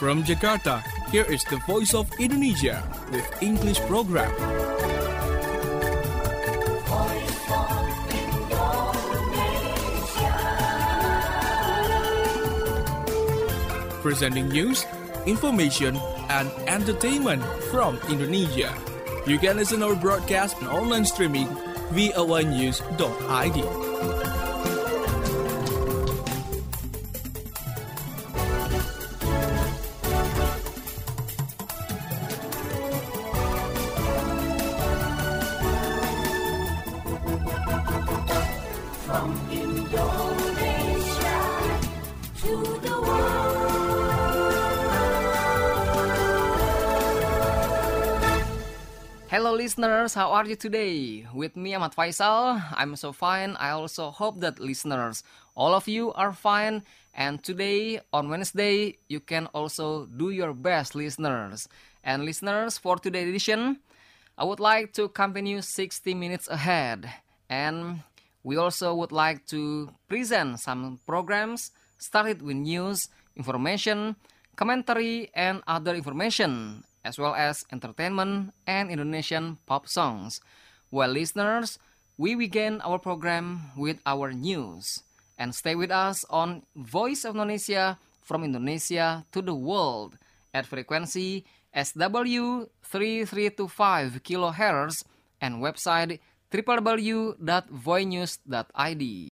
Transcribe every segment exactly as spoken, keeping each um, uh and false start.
From Jakarta, here is the Voice of Indonesia with English program. Voice of Indonesia. Presenting news, information, and entertainment from Indonesia. You can listen our broadcast and online streaming v o a news dot i d. From Indonesia to the Hello listeners, how are you today? With me Ahmad Faisal, I'm so fine. I also hope that listeners, all of you are fine. And today, on Wednesday, you can also do your best, listeners. And listeners, for today's edition, I would like to accompany you sixty minutes ahead. And we also would like to present some programs started with news, information, commentary, and other information, as well as entertainment and Indonesian pop songs. Well, listeners, we begin our program with our news. And stay with us on Voice of Indonesia from Indonesia to the world at frequency S W three three two five kilohertz and website w w w dot voinews dot i d.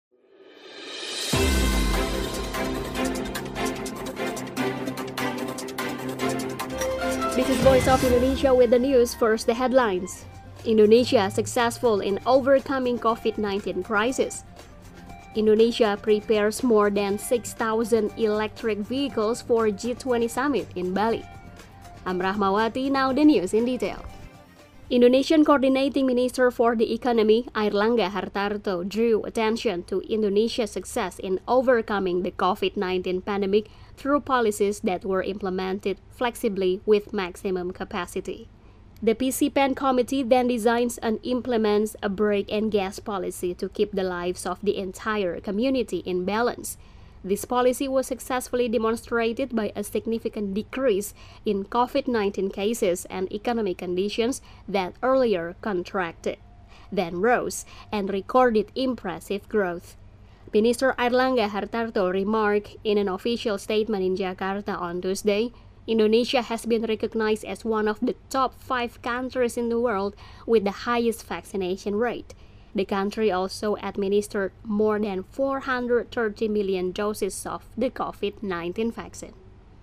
This is Voice of Indonesia with the news. First, the headlines. Indonesia successful in overcoming covid nineteen crisis. Indonesia prepares more than six thousand electric vehicles for G twenty summit in Bali. I'm Rahmawati, now the news in detail. Indonesian Coordinating Minister for the Economy, Airlangga Hartarto, drew attention to Indonesia's success in overcoming the covid nineteen pandemic through policies that were implemented flexibly with maximum capacity. The P C P E N committee then designs and implements a brake and gas policy to keep the lives of the entire community in balance. This policy was successfully demonstrated by a significant decrease in covid nineteen cases and economic conditions that earlier contracted, then rose and recorded impressive growth. Minister Airlangga Hartarto remarked in an official statement in Jakarta on Tuesday, Indonesia has been recognized as one of the top five countries in the world with the highest vaccination rate. The country also administered more than four hundred thirty million doses of the covid nineteen vaccine.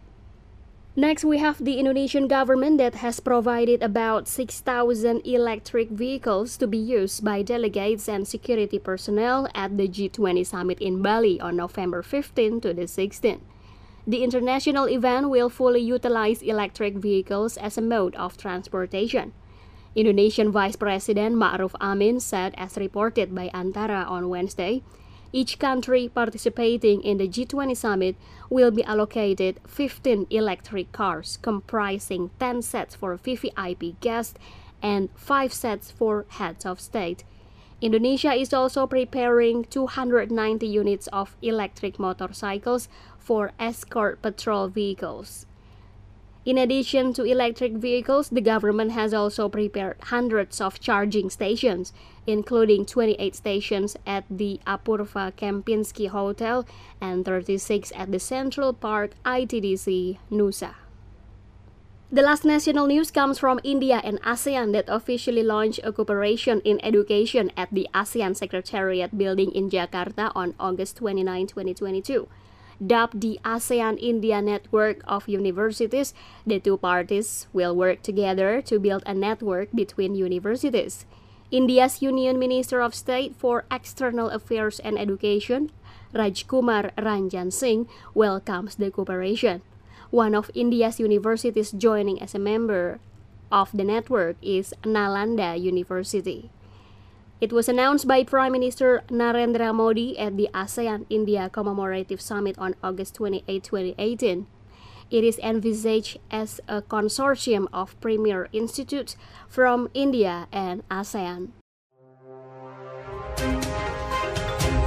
Next, we have the Indonesian government that has provided about six thousand electric vehicles to be used by delegates and security personnel at the G twenty summit in Bali on November fifteenth to the sixteenth. The international event will fully utilize electric vehicles as a mode of transportation. Indonesian Vice President Ma'ruf Amin said, as reported by Antara on Wednesday, each country participating in the G twenty summit will be allocated fifteen electric cars, comprising ten sets for V V I P guests and five sets for heads of state. Indonesia is also preparing two hundred ninety units of electric motorcycles for escort patrol vehicles. In addition to electric vehicles, the government has also prepared hundreds of charging stations, including twenty-eight stations at the Apurva Kempinski Hotel and thirty-six at the Central Park I T D C, Nusa. The last national news comes from India and ASEAN that officially launched a cooperation in education at the ASEAN Secretariat building in Jakarta on August twenty-ninth, twenty twenty-two. Dubbed the ASEAN-India Network of Universities, the two parties will work together to build a network between universities. India's Union Minister of State for External Affairs and Education, Rajkumar Ranjan Singh, welcomes the cooperation. One of India's universities joining as a member of the network is Nalanda University. It was announced by Prime Minister Narendra Modi at the ASEAN-India Commemorative Summit on August twenty-eighth, twenty eighteen. It is envisaged as a consortium of premier institutes from India and ASEAN.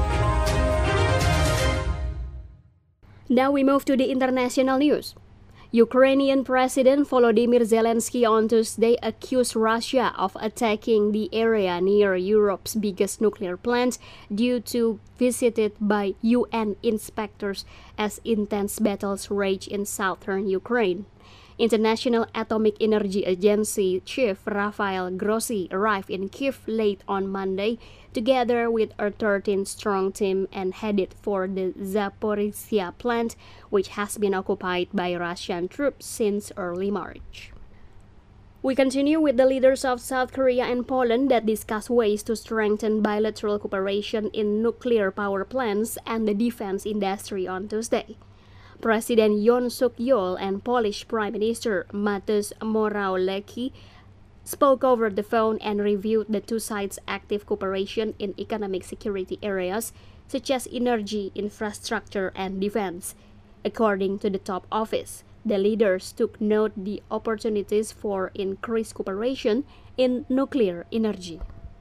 Now we move to the international news. Ukrainian President Volodymyr Zelensky on Tuesday accused Russia of attacking the area near Europe's biggest nuclear plant due to visited by U N inspectors as intense battles rage in southern Ukraine. International Atomic Energy Agency Chief Rafael Grossi arrived in Kyiv late on Monday, together with a thirteen-strong team, and headed for the Zaporizhzhia plant, which has been occupied by Russian troops since early March. We continue with the leaders of South Korea and Poland that discuss ways to strengthen bilateral cooperation in nuclear power plants and the defense industry on Tuesday. President Yoon Suk-yeol and Polish Prime Minister Mateusz Morawiecki spoke over the phone and reviewed the two sides' active cooperation in economic security areas such as energy, infrastructure, and defense. According to the top office, the leaders took note of the opportunities for increased cooperation in nuclear energy.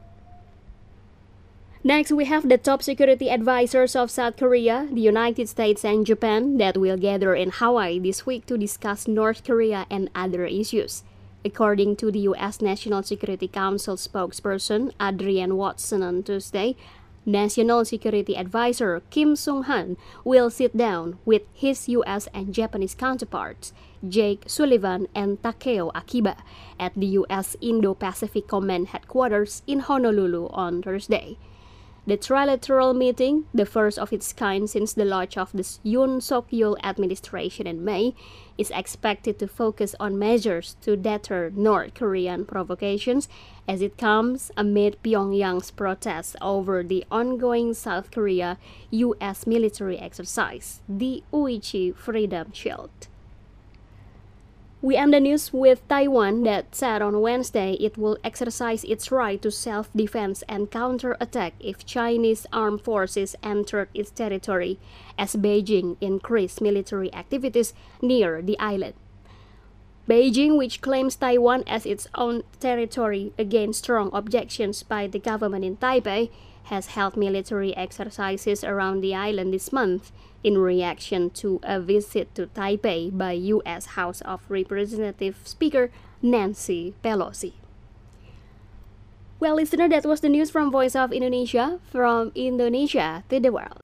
Next, we have the top security advisors of South Korea, the United States, and Japan that will gather in Hawaii this week to discuss North Korea and other issues. According to the U S National Security Council spokesperson Adrienne Watson on Tuesday, National Security Advisor Kim Sung-han will sit down with his U S and Japanese counterparts, Jake Sullivan and Takeo Akiba, at the U S Indo-Pacific Command headquarters in Honolulu on Thursday. The trilateral meeting, the first of its kind since the launch of the Yoon Suk-yeol administration in May, is expected to focus on measures to deter North Korean provocations as it comes amid Pyongyang's protests over the ongoing South Korea U S military exercise, the Uichi Freedom Shield. We end the news with Taiwan that said on Wednesday it will exercise its right to self-defense and counter-attack if Chinese armed forces entered its territory as Beijing increased military activities near the island. Beijing, which claims Taiwan as its own territory against strong objections by the government in Taipei, has held military exercises around the island this month in reaction to a visit to Taipei by U S House of Representatives Speaker Nancy Pelosi. Well, listener, that was the news from Voice of Indonesia, from Indonesia to the world.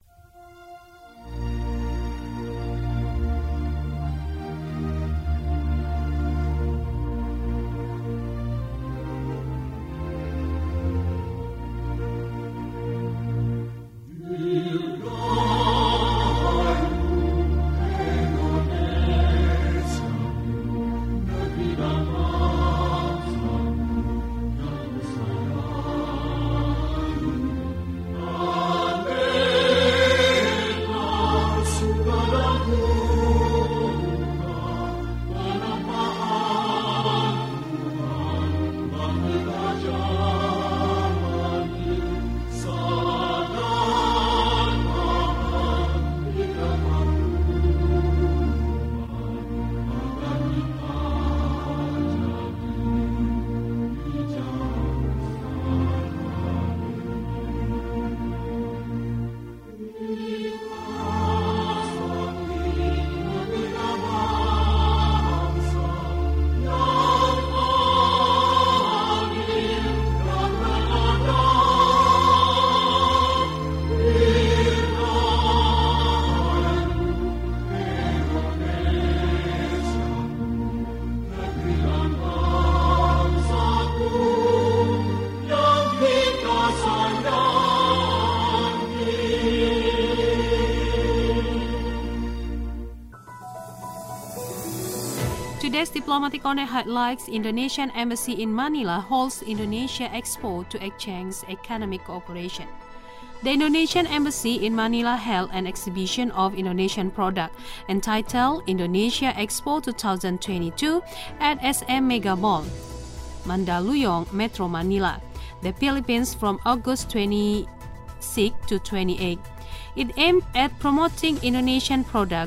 Today's Diplomatic Connect highlights Indonesian Embassy in Manila holds Indonesia Expo to exchange economic cooperation. The Indonesian Embassy in Manila held an exhibition of Indonesian products entitled Indonesia Expo twenty twenty-two at S M Mega Mall, Mandaluyong, Metro Manila, the Philippines from August twenty-sixth to twenty-eighth. It aimed at promoting Indonesian products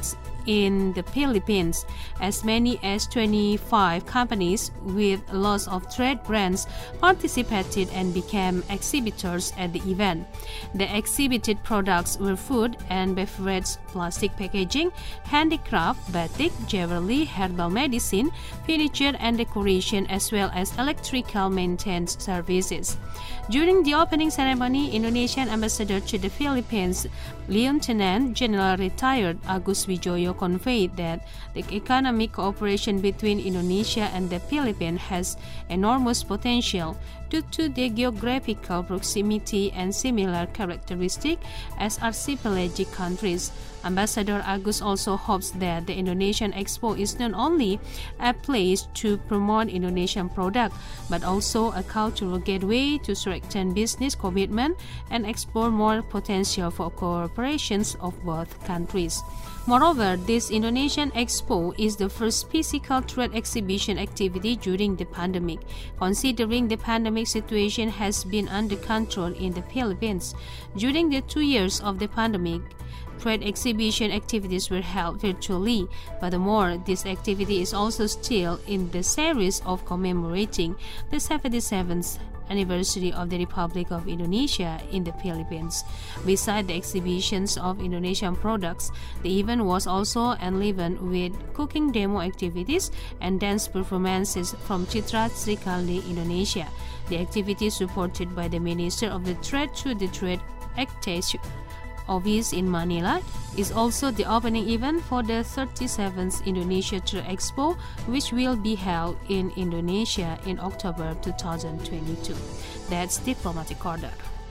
in the Philippines. As many as twenty-five companies with lots of trade brands participated and became exhibitors at the event. The exhibited products were food and beverage, plastic packaging, handicraft, batik, jewelry, herbal medicine, furniture and decoration, as well as electrical maintenance services. During the opening ceremony, Indonesian ambassador to the Philippines, Lieutenant General retired Agus Wijoyo, conveyed that the economic cooperation between Indonesia and the Philippines has enormous potential due to the geographical proximity and similar characteristics as archipelagic countries. Ambassador Agus also hopes that the Indonesian Expo is not only a place to promote Indonesian products, but also a cultural gateway to strengthen business commitment and explore more potential for cooperations of both countries. Moreover, this Indonesian Expo is the first physical trade exhibition activity during the pandemic, considering the pandemic situation has been under control in the Philippines. During the two years of the pandemic, trade exhibition activities were held virtually. Furthermore, this activity is also still in the series of commemorating the seventy-seventh anniversary of the Republic of Indonesia in the Philippines. Besides the exhibitions of Indonesian products, the event was also enlivened with cooking demo activities and dance performances from Citra Srikandi Indonesia. The activity, supported by the Minister of the Trade to the Trade Exchange Office in Manila, is also the opening event for the thirty-seventh Indonesia Trade Expo, which will be held in Indonesia in October two thousand twenty-two. That's Diplomatic Corner.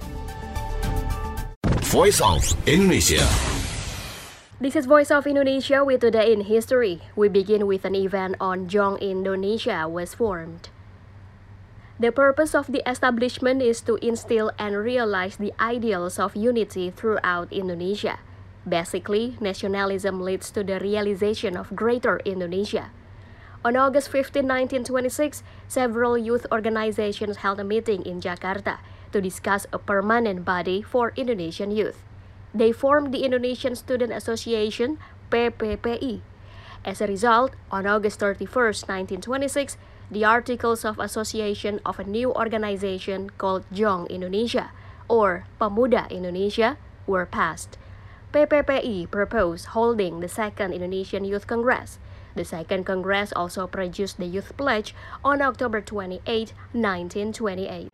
Voice of Indonesia. This is Voice of Indonesia with Today in History. We begin with an event on Jong Indonesia was formed. The purpose of the establishment is to instill and realize the ideals of unity throughout Indonesia. Basically, nationalism leads to the realization of greater Indonesia. On August fifteenth, nineteen twenty-six, several youth organizations held a meeting in Jakarta to discuss a permanent body for Indonesian youth. They formed the Indonesian Student Association, P P P I. As a result, on August thirty-first, nineteen twenty-six, the Articles of Association of a new organization called Jong Indonesia, or Pemuda Indonesia, were passed. P P P I proposed holding the Second Indonesian Youth Congress. The Second Congress also produced the Youth Pledge on October twenty-eighth, nineteen twenty-eight.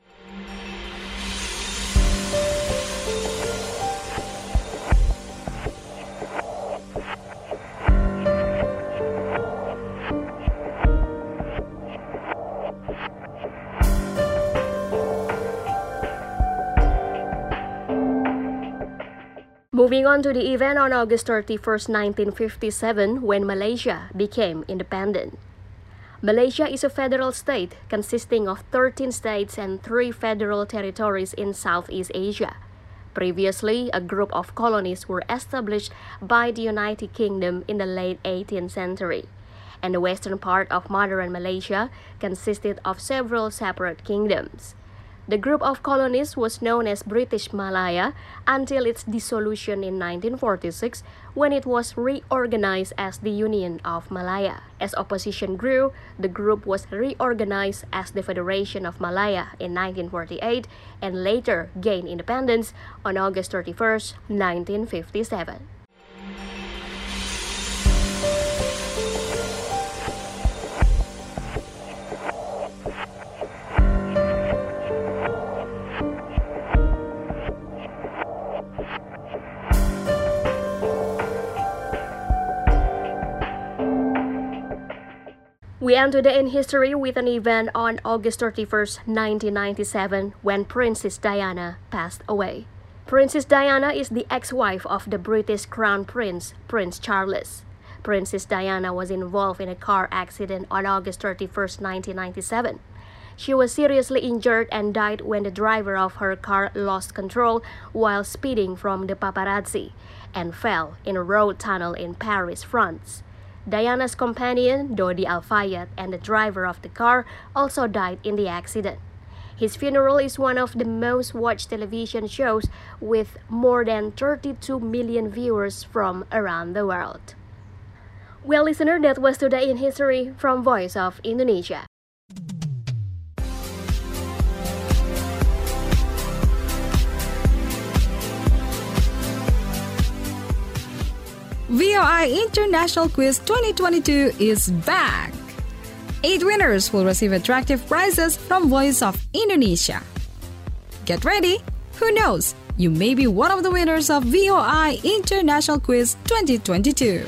Moving on to the event on August thirty-first, nineteen fifty-seven, when Malaysia became independent. Malaysia is a federal state consisting of thirteen states and three federal territories in Southeast Asia. Previously, a group of colonies were established by the United Kingdom in the late eighteenth century, and the western part of modern Malaysia consisted of several separate kingdoms. The group of colonies was known as British Malaya until its dissolution in nineteen forty-six, when it was reorganized as the Union of Malaya. As opposition grew, the group was reorganized as the Federation of Malaya in nineteen forty-eight and later gained independence on August thirty-first, nineteen fifty-seven. We end today in history with an event on August thirty-first, nineteen ninety-seven, when Princess Diana passed away. Princess Diana is the ex-wife of the British Crown Prince, Prince Charles. Princess Diana was involved in a car accident on August thirty-first, nineteen ninety-seven. She was seriously injured and died when the driver of her car lost control while speeding from the paparazzi and fell in a road tunnel in Paris, France. Diana's companion, Dodi Al-Fayed, and the driver of the car also died in the accident. His funeral is one of the most watched television shows with more than thirty-two million viewers from around the world. Well, listener, that was Today in History from Voice of Indonesia. V O I International Quiz twenty twenty-two is back! Eight winners will receive attractive prizes from Voice of Indonesia. Get ready! Who knows? You may be one of the winners of V O I International Quiz twenty twenty-two.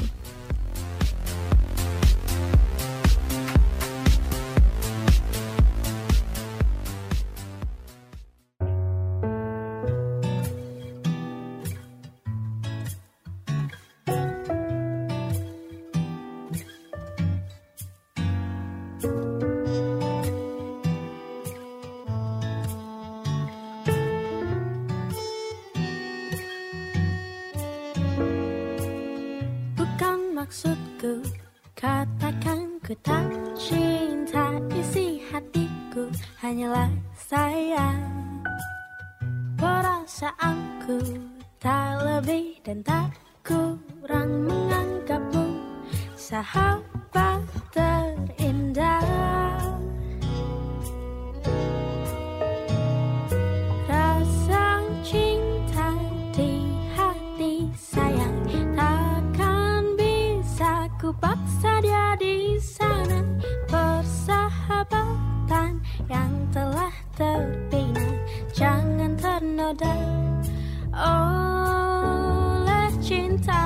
Maksudku, katakan ku tak cinta. Isi hatiku hanyalah sayang. Perasaanku tak lebih dan tak kurang, menganggapmu sahabat terindah. Rasa cinta di hati sayang takkan bisa ku paksa dia di sana. Persahabatan yang telah terbina jangan ternoda oleh cinta.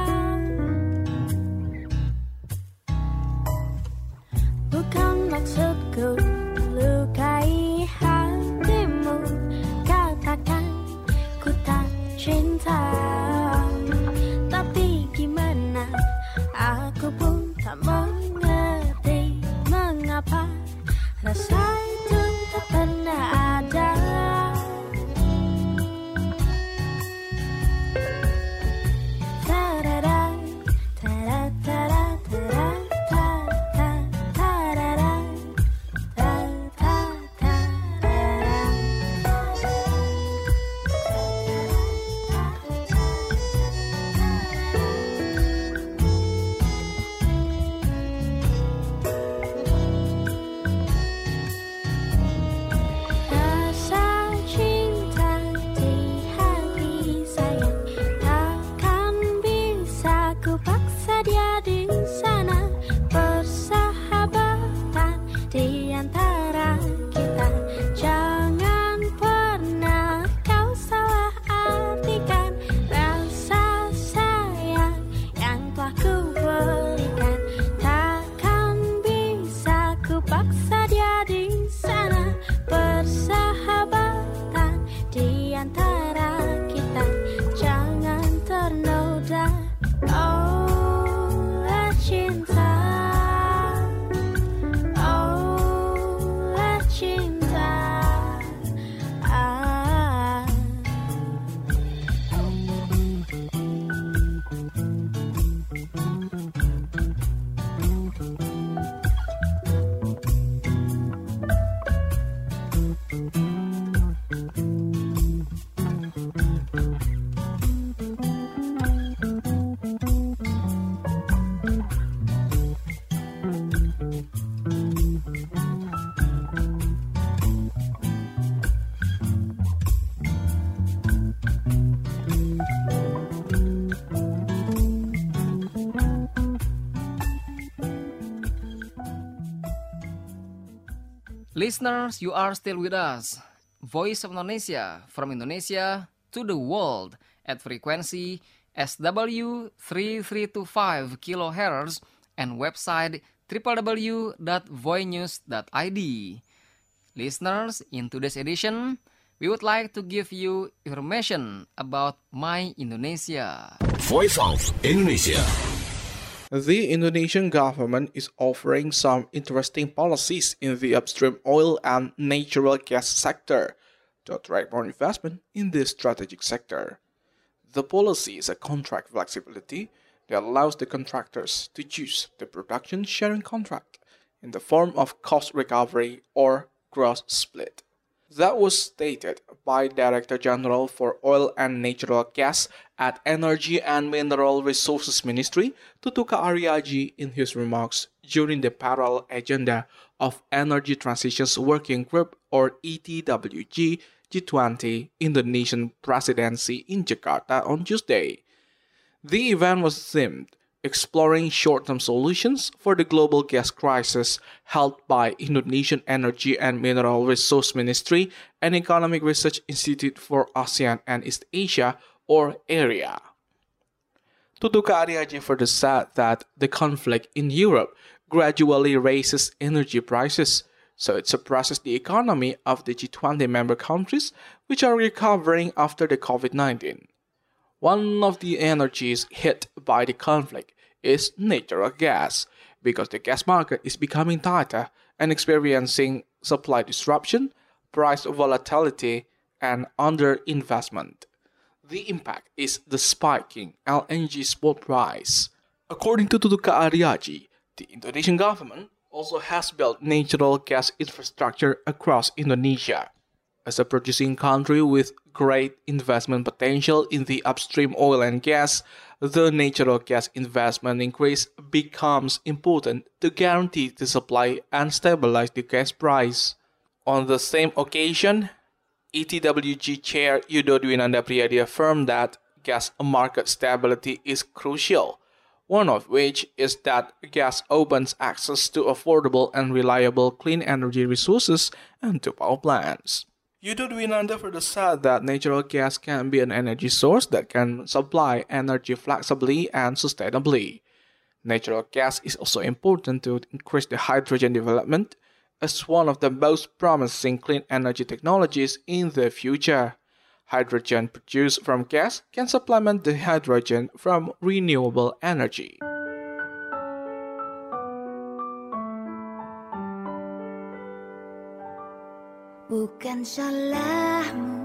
Bukan maksudku lukai hatimu, katakan ku tak cinta. Tapi gimana, aku pun tak mengerti mengapa rasa itu tak pernah ada. Ta-da-da, ta-da-da-da, ta-da-da, ta-da-da, rasa cinta di hati sayang takkan bisa ku paksa dia di sana. Persahabatan di antara kita jangan pernah kau salah artikan. Rasa sayang yang telah ku berikan takkan bisa ku paksa dia di sana. Persahabatan di antara kita jangan ternoda oleh cinta, oleh cinta. Ah. Listeners, you are still with us. Voice of Indonesia, from Indonesia to the world at frequency S W three three two five kilohertz and website w w w dot voinews dot i d. Listeners, in today's edition, we would like to give you information about My Indonesia. Voice of Indonesia. The Indonesian government is offering some interesting policies in the upstream oil and natural gas sector to attract more investment in this strategic sector. The policy is a contract flexibility that allows the contractors to choose the production sharing contract in the form of cost recovery or gross split. That was stated by Director General for Oil and Natural Gas at Energy and Mineral Resources Ministry, Tutuka Aryaji, in his remarks during the parallel agenda of Energy Transitions Working Group, or E T W G, G twenty Indonesian Presidency in Jakarta on Tuesday. The event was themed Exploring Short-Term Solutions for the Global Gas Crisis, held by Indonesian Energy and Mineral Resource Ministry and Economic Research Institute for ASEAN and East Asia, or AREA. Tutuka Aryaji further said that the conflict in Europe gradually raises energy prices, so it suppresses the economy of the G twenty member countries, which are recovering after the COVID nineteen. One of the energies hit by the conflict is natural gas, because the gas market is becoming tighter and experiencing supply disruption, price volatility, and underinvestment. The impact is the spiking L N G spot price. According to Tutuka Aryaji, the Indonesian government also has built natural gas infrastructure across Indonesia. As a producing country with great investment potential in the upstream oil and gas, the natural gas investment increase becomes important to guarantee the supply and stabilize the gas price. On the same occasion, E T W G Chair Yudo Dwinanda Priyadi affirmed that gas market stability is crucial, one of which is that gas opens access to affordable and reliable clean energy resources and to power plants. Yudo Dwinanda further said that natural gas can be an energy source that can supply energy flexibly and sustainably. Natural gas is also important to increase the hydrogen development as one of the most promising clean energy technologies in the future. Hydrogen produced from gas can supplement the hydrogen from renewable energy. Bukan salahmu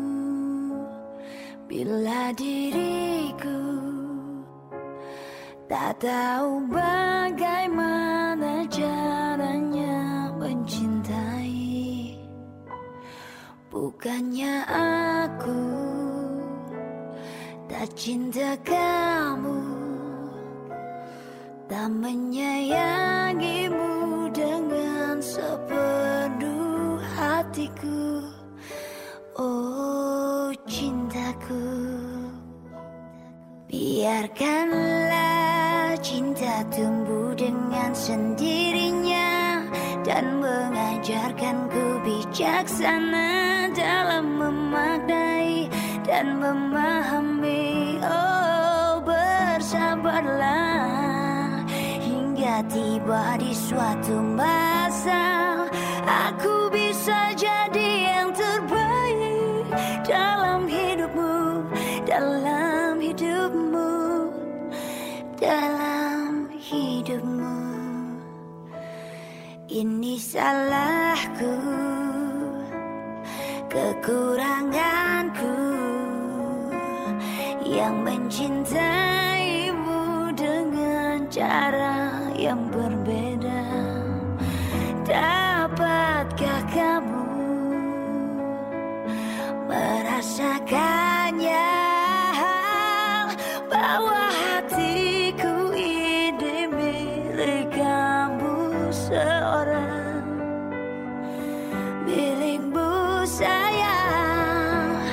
bila diriku tak tahu bagaimana caranya mencintai. Bukannya aku tak cinta kamu, tak menyayangimu dengan sepenuh hatiku. Oh cintaku, biarkanlah cinta tumbuh dengan sendirinya dan mengajarkanku bijaksana dalam memaknai dan memahami. Oh bersabarlah hingga tiba di suatu masa aku bisa jadi yang terbaik dalam hidupmu, dalam hidupmu, dalam hidupmu. Ini salahku, kekuranganku yang mencintaimu dengan cara yang berbeda. Dapatkah kamu merasakannya, bahwa hatiku ini milik kamu seorang, milikmu sayang.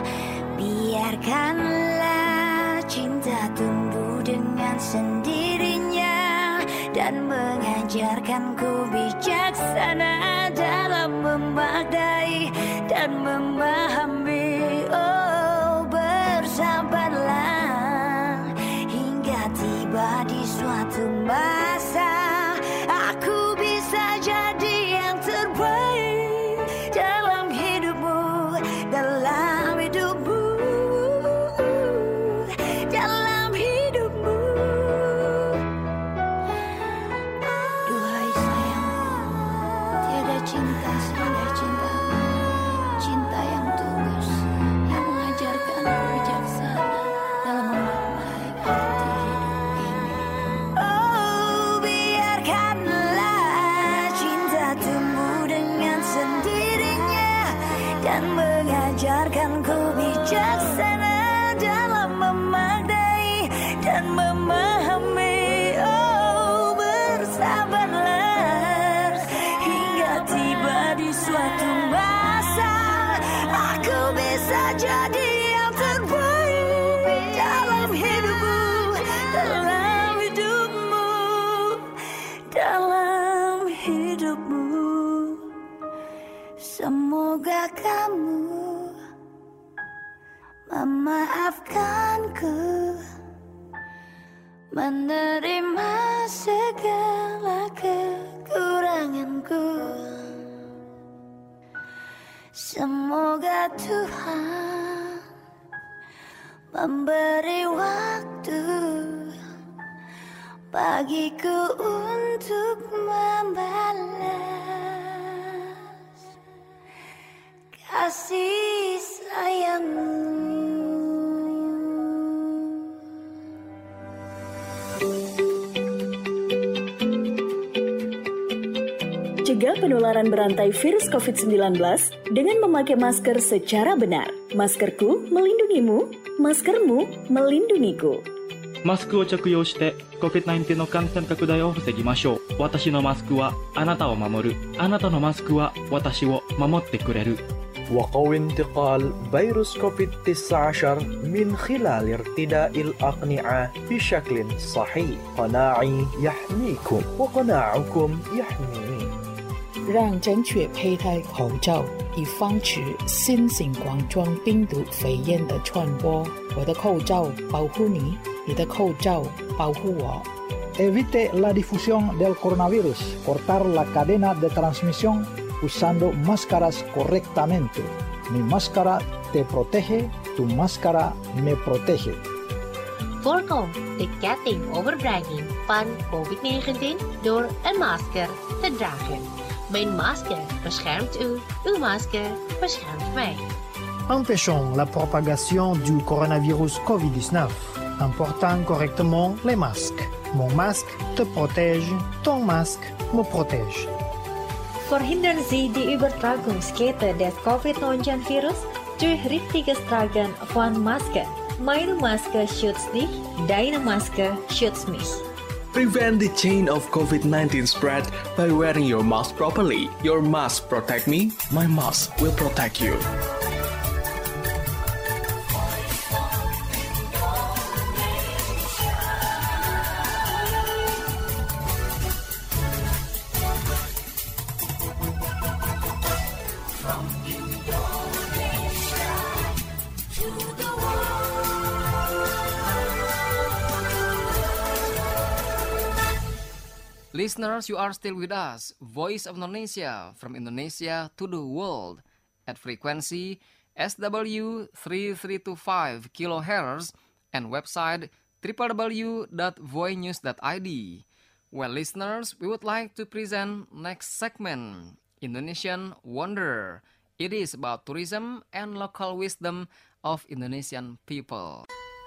Biarkanlah cinta tumbuh dengan sendirinya dan mengajarkanku bijaksana dalam memaknai dan memahami. Oh bersabarlah hingga tiba di suatu masa aku bisa jadi yang terbaik dalam hidupmu, dalam hidupmu, dalam hidupmu. Duhai sayang, tiada cinta seindah cinta, cinta yang ajarkan ku bijaksana dalam memaknai dan memahami. Oh, bersabarlah hingga tiba di suatu masa aku bisa jadi yang terbaik dalam hidupmu, dalam hidupmu, dalam hidupmu. Semoga kamu memaafkanku, menerima segala kekuranganku. Semoga Tuhan memberi waktu bagiku untuk membalas kasih sayangmu. Cegah penularan berantai virus covid sembilan belas dengan memakai masker secara benar. Maskerku melindungimu, maskermu melindungiku. マスクを着用して コビッドナインティーン の感染拡大を防ぎましょう。私のマスクはあなたを守る。あなたのマスクは私を守ってくれる。 وقوي انتقال فيروس كوفيد تسعة عشر من خلال ارتداء الأقنعة بشكل صحيح. قناعي يحميكم وقناعكم يحميني. 让正确佩戴口罩，以防止新型冠状病毒肺炎的传播。我的口罩保护你，你的口罩保护我。 Evite la difusión del coronavirus. Cortar la cadena de transmisión usando máscaras correctamente. Mi máscara te protege, tu máscara me protege. Voorkom de ketting overdraging van covid negentien door een masker te dragen. Mijn masker beschermt u, uw masker beschermt mij. Empêchons la propagation du coronavirus covid dix-neuf en portant correctement les masques. Mon masque te protège, ton masque me protège. Verhindern Sie die Übertragungskette des covid neunzehn virus durch richtiges Tragen von Maske. Meine Maske schützt dich, deine Maske schützt mich. Prevent the chain of covid nineteen spread by wearing your mask properly. Your mask protect me, my mask will protect you. Listeners, you are still with us, Voice of Indonesia, from Indonesia to the world, at frequency S W three three two five kilohertz and website w w w dot voice news dot i d. Well, listeners, we would like to present next segment, Indonesian Wonder. It is about tourism and local wisdom of Indonesian people.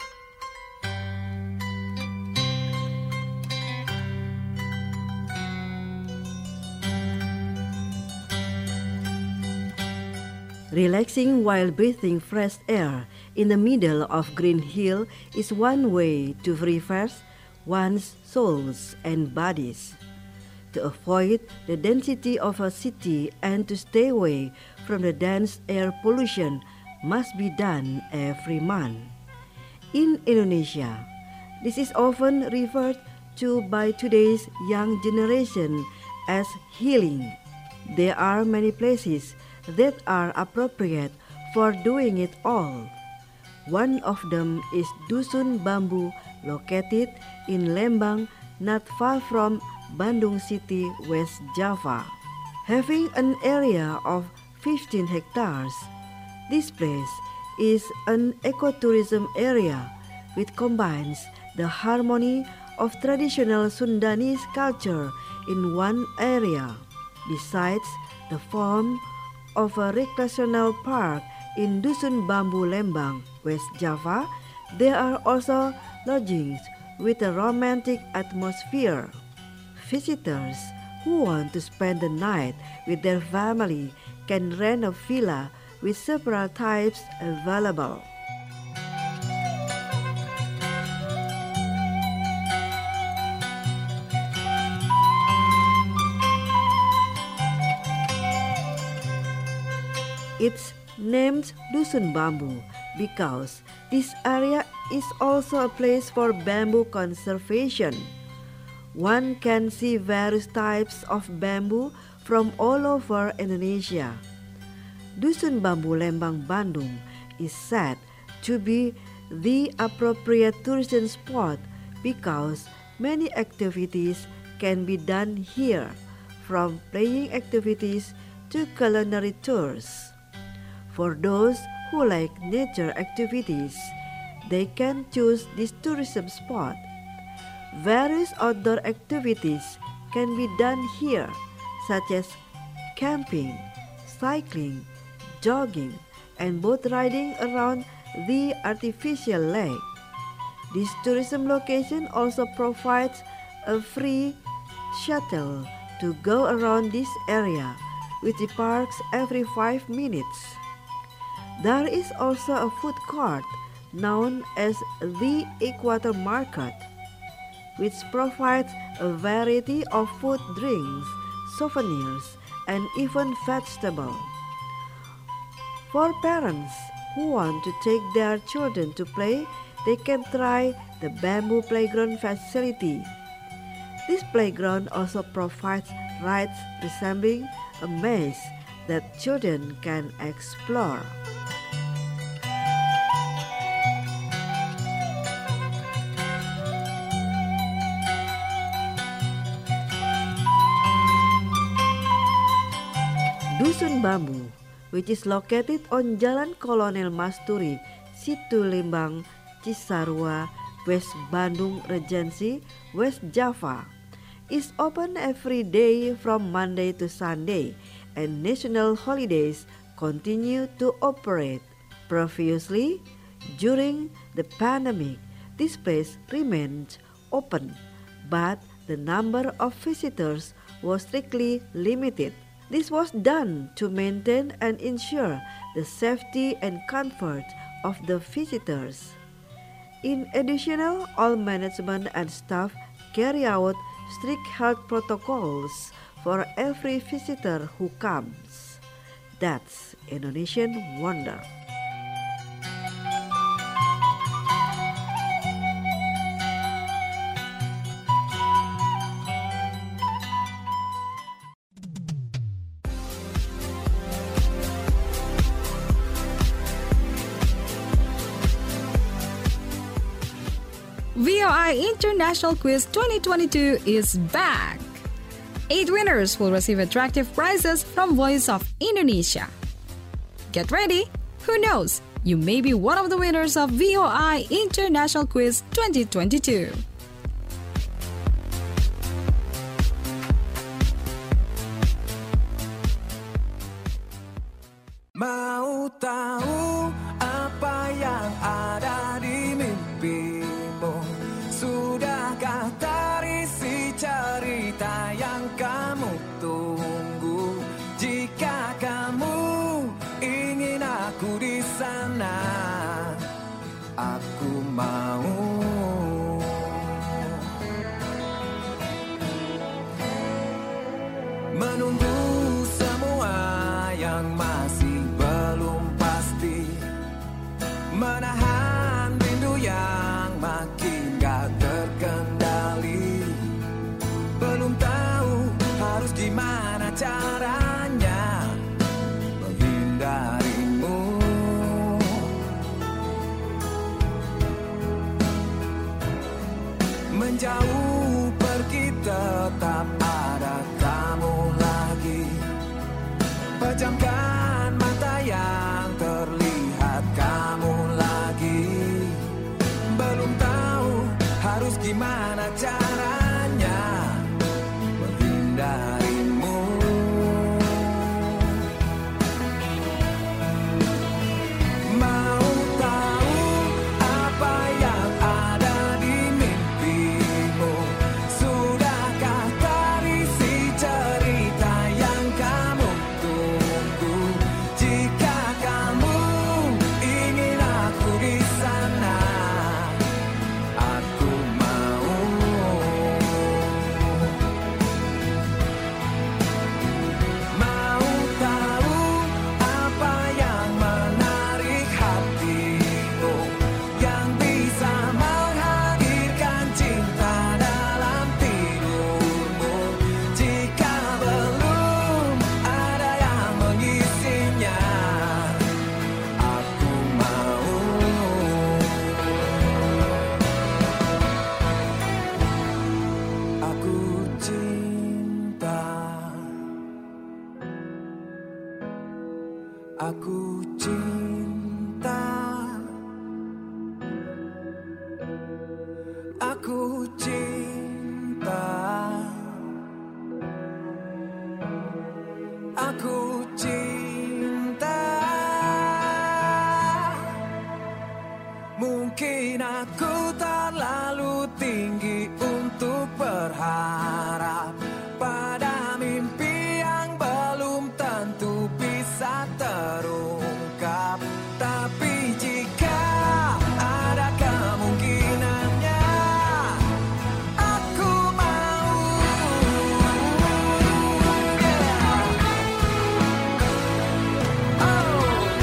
Relaxing while breathing fresh air in the middle of green hill is one way to refresh one's souls and bodies. To avoid the density of a city and to stay away from the dense air pollution must be done every month. In Indonesia, this is often referred to by today's young generation as healing. There are many places that are appropriate for doing it all. One of them is Dusun Bambu, located in Lembang, not far from Bandung City, West Java. Having an area of fifteen hectares, this place is an ecotourism area which combines the harmony of traditional Sundanese culture in one area. Besides the form of a recreational park in Dusun Bambu, Lembang, West Java, there are also lodgings with a romantic atmosphere. Visitors who want to spend the night with their family can rent a villa with several types available. It's named Dusun Bambu because this area is also a place for bamboo conservation. One can see various types of bamboo from all over Indonesia. Dusun Bambu Lembang, Bandung is said to be the appropriate tourism spot because many activities can be done here, from playing activities to culinary tours. For those who like nature activities, they can choose this tourism spot. Various outdoor activities can be done here, such as camping, cycling, jogging, and boat riding around the artificial lake. This tourism location also provides a free shuttle to go around this area, which departs every five minutes. There is also a food court known as the Equator Market, which provides a variety of food, drinks, souvenirs, and even vegetables. For parents who want to take their children to play, they can try the bamboo playground facility. This playground also provides rides resembling a maze that children can explore. Dusun Bambu, which is located on Jalan Kolonel Masturi, Situ Lembang, Cisarua, West Bandung Regency, West Java, is open every day from Monday to Sunday, and national holidays continue to operate. Previously, during the pandemic, this place remained open, but the number of visitors was strictly limited. This was done to maintain and ensure the safety and comfort of the visitors. In addition, all management and staff carry out strict health protocols for every visitor who comes. That's Indonesian Wonder. V O I International Quiz twenty twenty-two is back. Eight winners will receive attractive prizes from Voice of Indonesia. Get ready! Who knows? You may be one of the winners of V O I International Quiz twenty twenty-two. Mau tahu apa yang ada di mimpimu? Sudahkah terisi cerita yang kamu tunggu? Jika kamu ingin aku di sana, aku mau. Menunggu semua yang masih belum pasti, menahan rindu yang makin gak terkendali. Belum tahu harus gimana caranya menghindarimu. Menjauh pergi tetap ada kamu lagi. Pejamkan mata yang terlihat kamu lagi. Belum tahu harus gimana caranya menghindarimu. Mau tahu apa yang ada di mimpimu? Mungkin aku terlalu tinggi untuk berharap pada mimpi yang belum tentu bisa terungkap. Tapi jika ada kemungkinannya, aku mau. Yeah. Oh.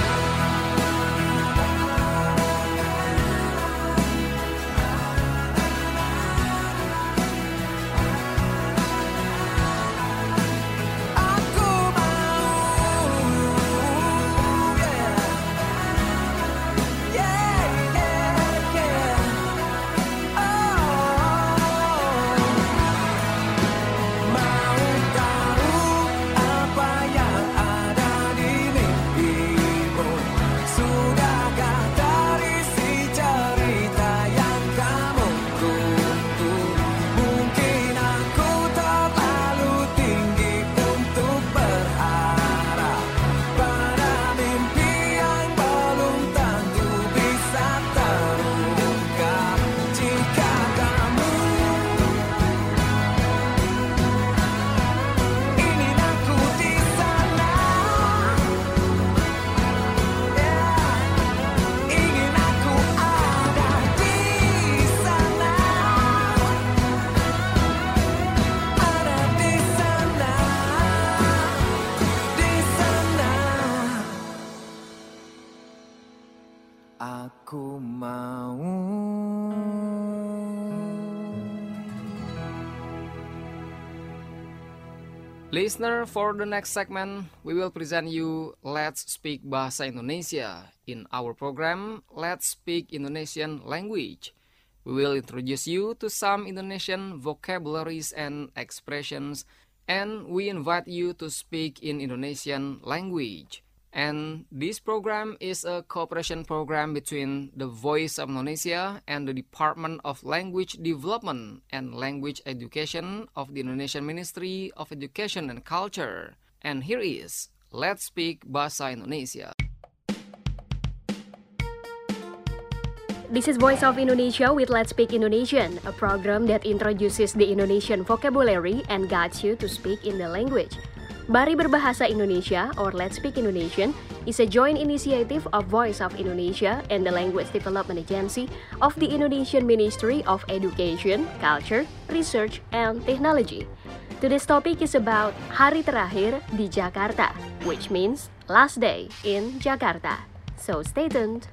Aku mau. Listener, for the next segment, we will present you Let's Speak Bahasa Indonesia. In our program, Let's Speak Indonesian Language. We will introduce you to some Indonesian vocabularies and expressions, and we invite you to speak in Indonesian language. And this program is a cooperation program between the Voice of Indonesia and the Department of Language Development and Language Education of the Indonesian Ministry of Education and Culture. And here is Let's Speak Bahasa Indonesia. This is Voice of Indonesia with Let's Speak Indonesian, a program that introduces the Indonesian vocabulary and guides you to speak in the language. Mari Berbahasa Indonesia, or Let's Speak Indonesian, is a joint initiative of Voice of Indonesia and the Language Development Agency of the Indonesian Ministry of Education, Culture, Research, and Technology. Today's topic is about Hari Terakhir di Jakarta, which means last day in Jakarta. So stay tuned.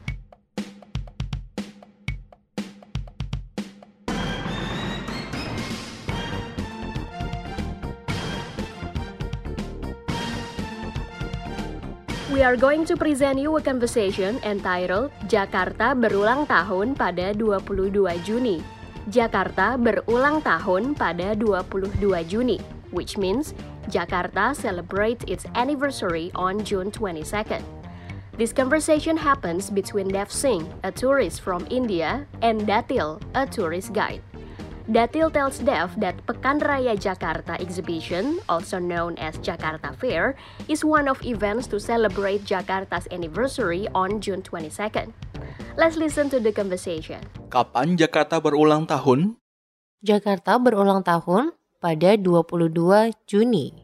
We are going to present you a conversation entitled Jakarta berulang tahun pada dua puluh dua Juni. Jakarta berulang tahun pada dua puluh dua Juni, which means Jakarta celebrates its anniversary on June twenty-second. This conversation happens between Dev Singh, a tourist from India, and Datil, a tourist guide. Datil tells Dev that Pekan Raya Jakarta exhibition, also known as Jakarta Fair, is one of events to celebrate Jakarta's anniversary on June twenty-second. Let's listen to the conversation. Kapan Jakarta berulang tahun? Jakarta berulang tahun pada dua puluh dua Juni.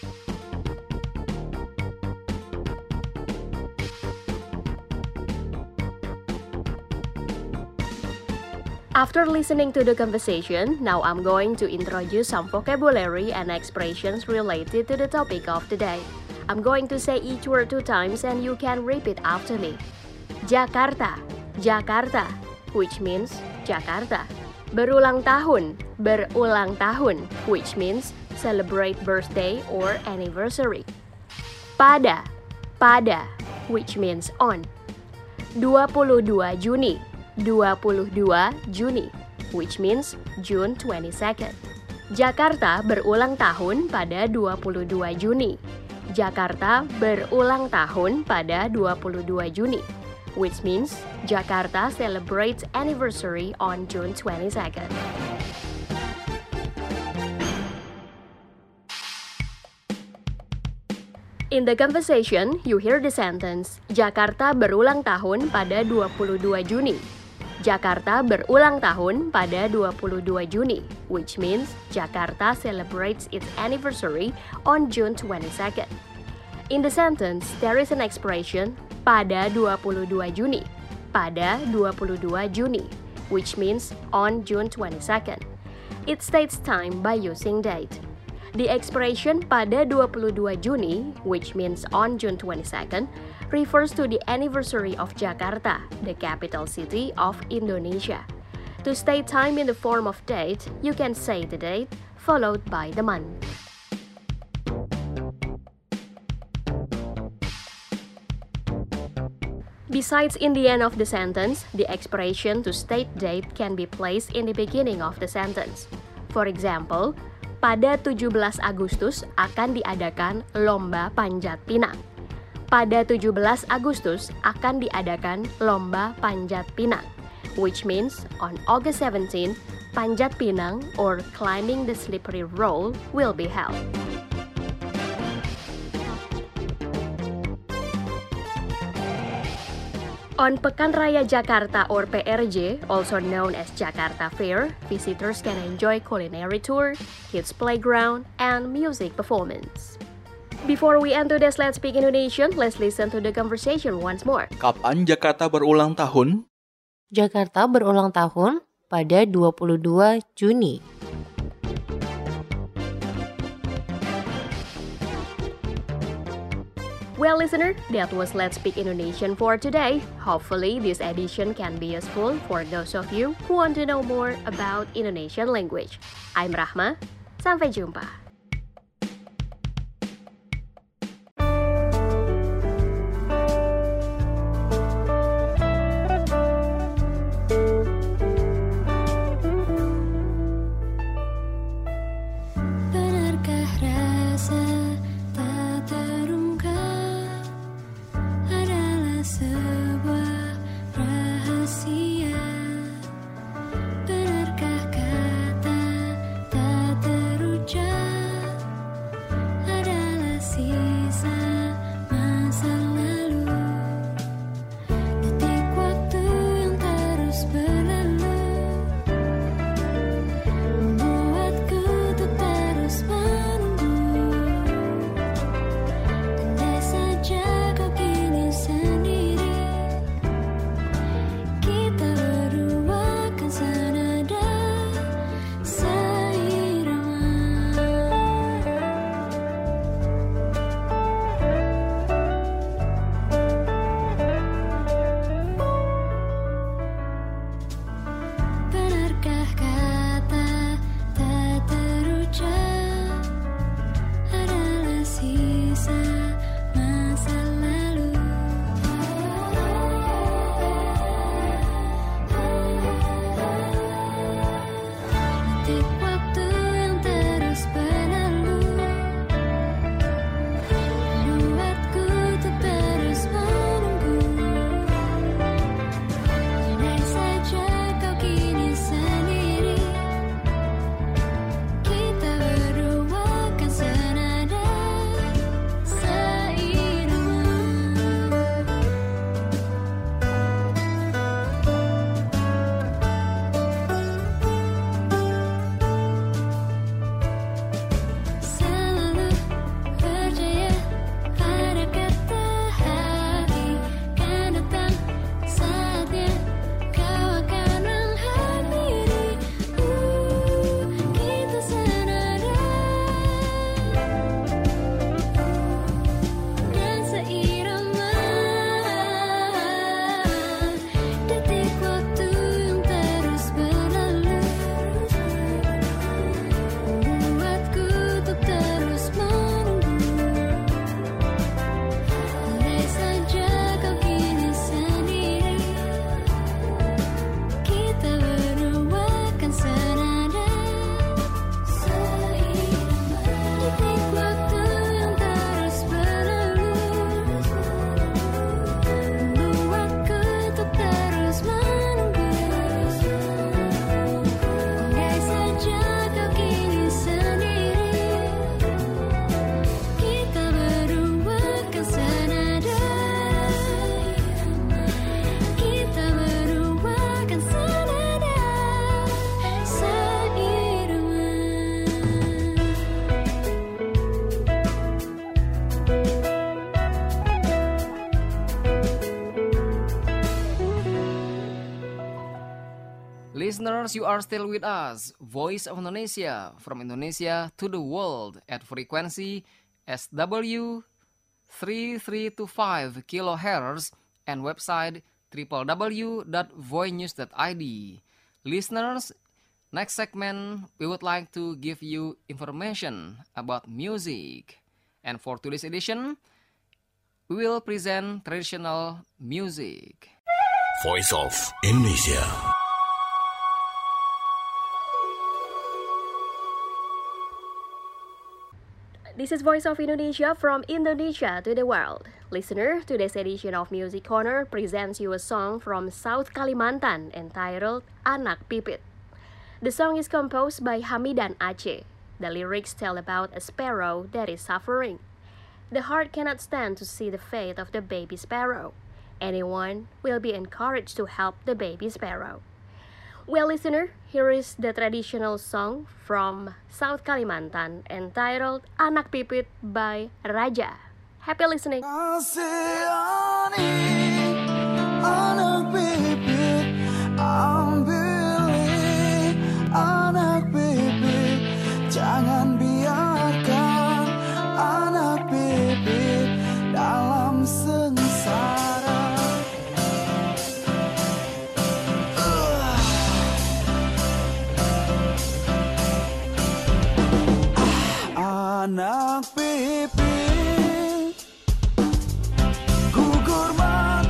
After listening to the conversation, now I'm going to introduce some vocabulary and expressions related to the topic of the day. I'm going to say each word two times and you can repeat after me. Jakarta, Jakarta, which means Jakarta. Berulang tahun, berulang tahun, which means celebrate birthday or anniversary. Pada, pada, which means on. dua puluh dua Juni, dua puluh dua Juni, which means June twenty-second. Jakarta berulang tahun pada dua puluh dua Juni. Jakarta berulang tahun pada dua puluh dua Juni, which means Jakarta celebrates anniversary on June twenty-second. In the conversation, you hear the sentence, Jakarta berulang tahun pada dua puluh dua Juni. Jakarta berulang tahun pada dua puluh dua Juni, which means Jakarta celebrates its anniversary on June twenty-second. In the sentence, there is an expression pada dua puluh dua Juni, pada dua puluh dua Juni, which means on June twenty-second. It states time by using date. The expression pada dua puluh dua Juni, which means on June twenty-second, refers to the anniversary of Jakarta, the capital city of Indonesia. To state time in the form of date, you can say the date followed by the month. Besides in the end of the sentence, the expression to state date can be placed in the beginning of the sentence. For example, pada tujuh belas Agustus akan diadakan Lomba Panjat Pinang. Pada tujuh belas Agustus akan diadakan Lomba Panjat Pinang, which means on August seventeenth, Panjat Pinang or climbing the slippery roll will be held. On Pekan Raya Jakarta or P R J, also known as Jakarta Fair, visitors can enjoy culinary tour, kids playground, and music performance. Before we end today's Let's Speak Indonesian, let's listen to the conversation once more. Kapan Jakarta berulang tahun? Jakarta berulang tahun pada dua puluh dua Juni. Well, listener, that was Let's Speak Indonesian for today. Hopefully, this edition can be useful for those of you who want to know more about Indonesian language. I'm Rahma. Sampai jumpa. Benarkah kata tak terucap? Listeners, you are still with us, Voice of Indonesia, from Indonesia to the world at frequency S W three three two five kilohertz and website w w w dot voice news dot i d. Listeners, next segment we would like to give you information about music. And for today's edition, we will present traditional music. Voice of Indonesia. This is Voice of Indonesia from Indonesia to the world. Listener, today's edition of Music Corner presents you a song from South Kalimantan entitled Anak Pipit. The song is composed by Hamidan Aceh. The lyrics tell about a sparrow that is suffering. The heart cannot stand to see the fate of the baby sparrow. Anyone will be encouraged to help the baby sparrow. Well, listener, here is the traditional song from South Kalimantan entitled Anak Pipit by Raja. Happy listening. Kasihani anak pipit, ambilin anak pipit, jangan biarkan anak pipit dalam sengsara. Anak pipit gugur mati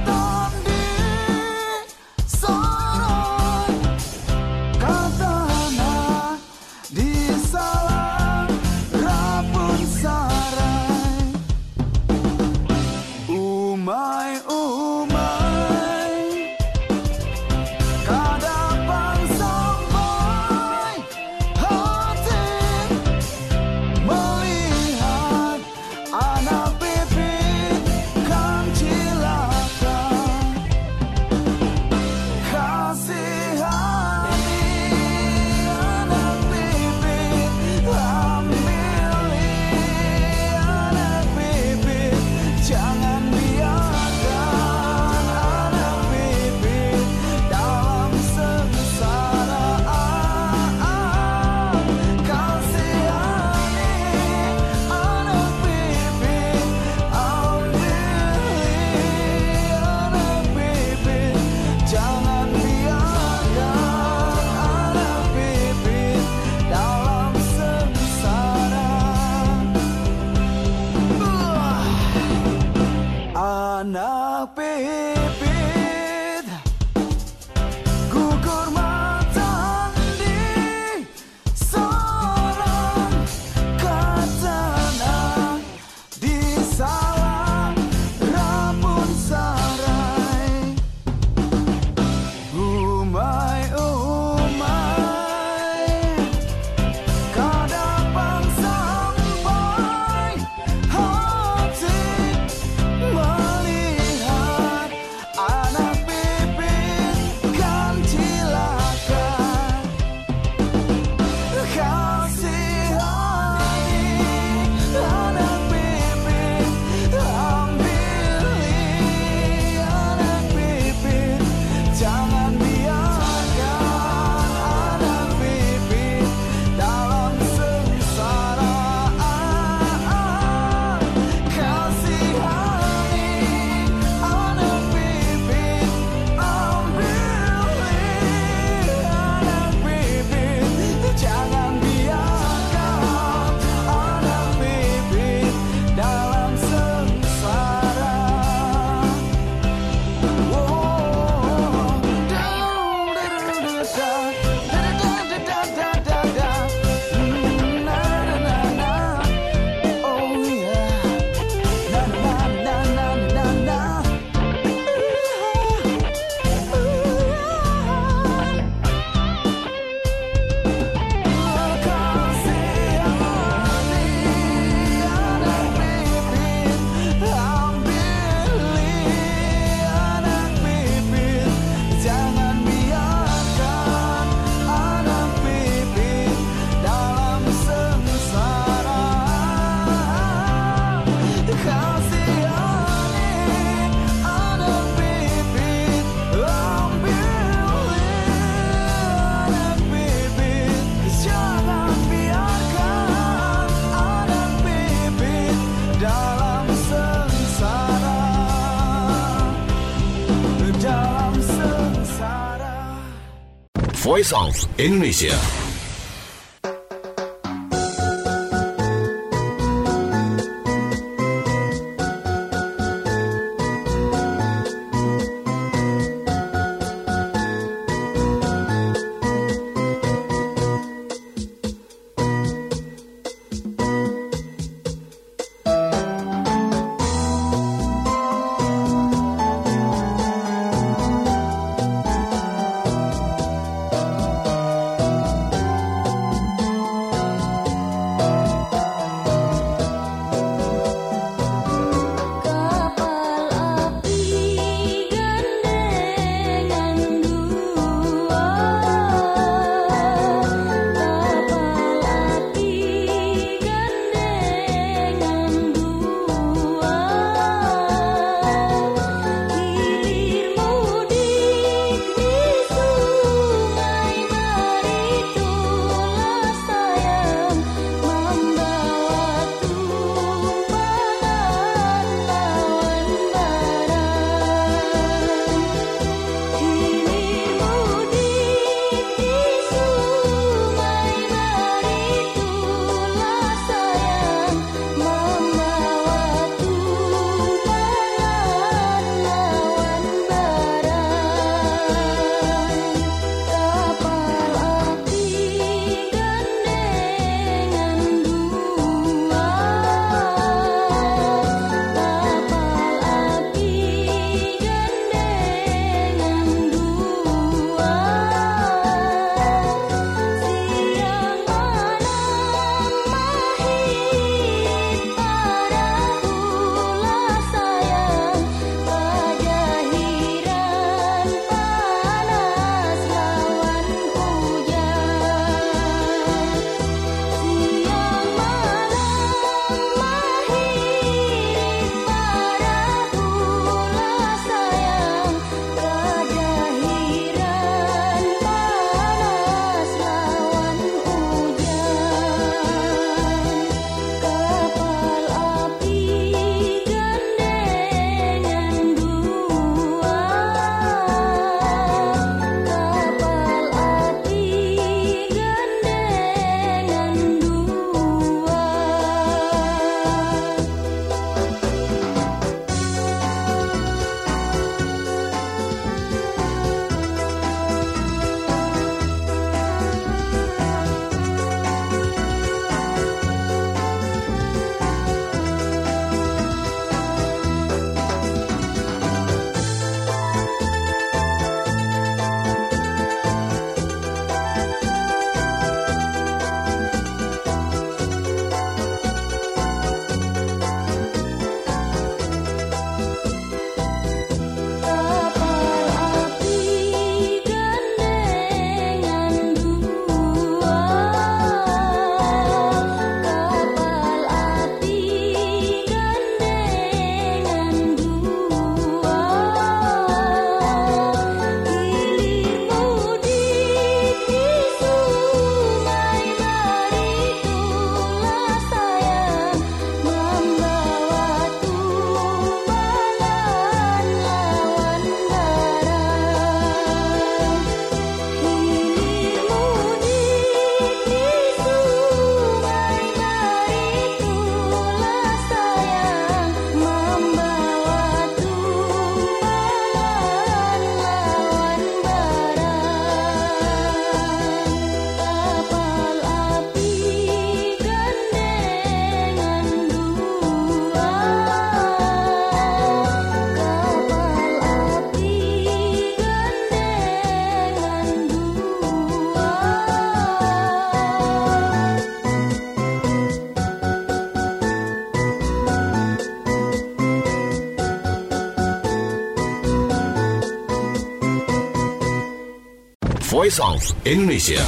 Voice of Indonesia. Voice of Indonesia.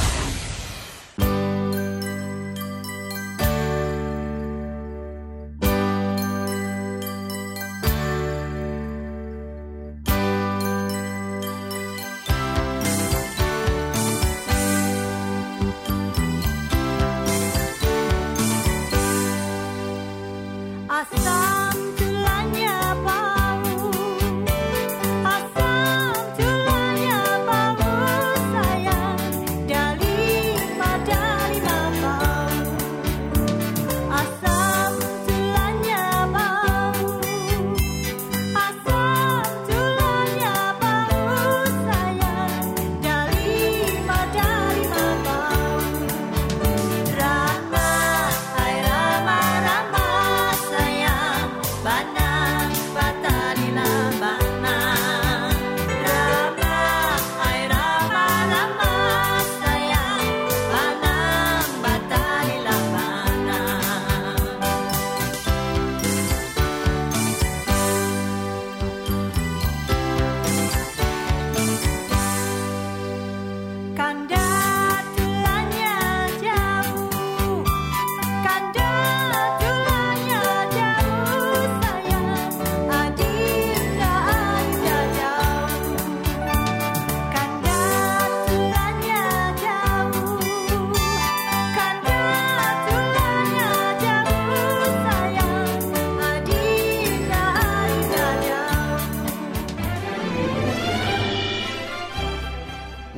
Asam tulangnya bau, asam tulangnya bau sayang.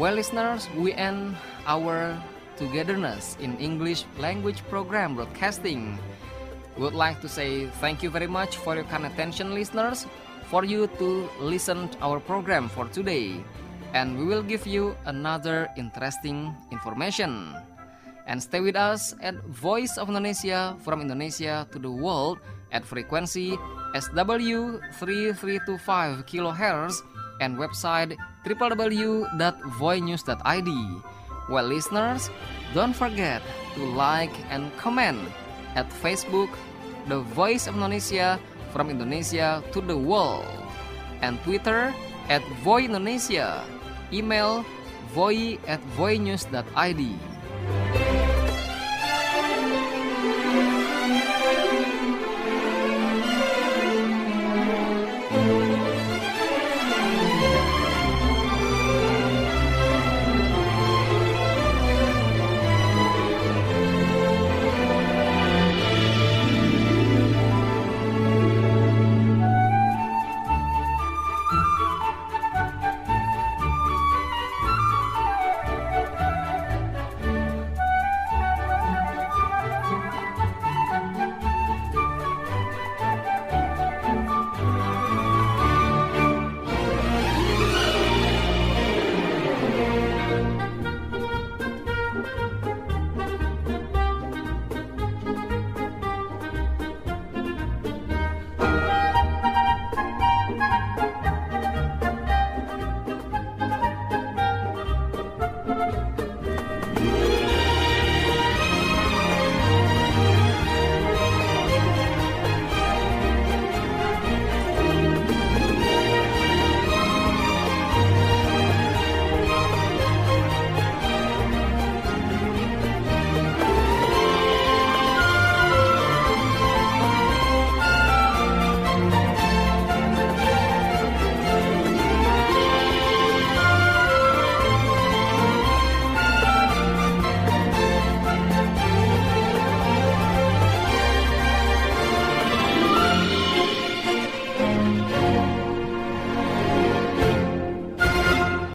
Well, listeners, we end our togetherness in English language program broadcasting. We would like to say thank you very much for your kind attention, listeners, for you to listen to our program for today. And we will give you another interesting information. And stay with us at Voice of Indonesia, from Indonesia to the world at frequency S W three three two five kilohertz and website w w w dot voy news dot i d. Well, listeners, don't forget to like and comment at Facebook, The Voice of Indonesia, from Indonesia to the world, and Twitter at Voy Indonesia, email voy at voy news dot i d.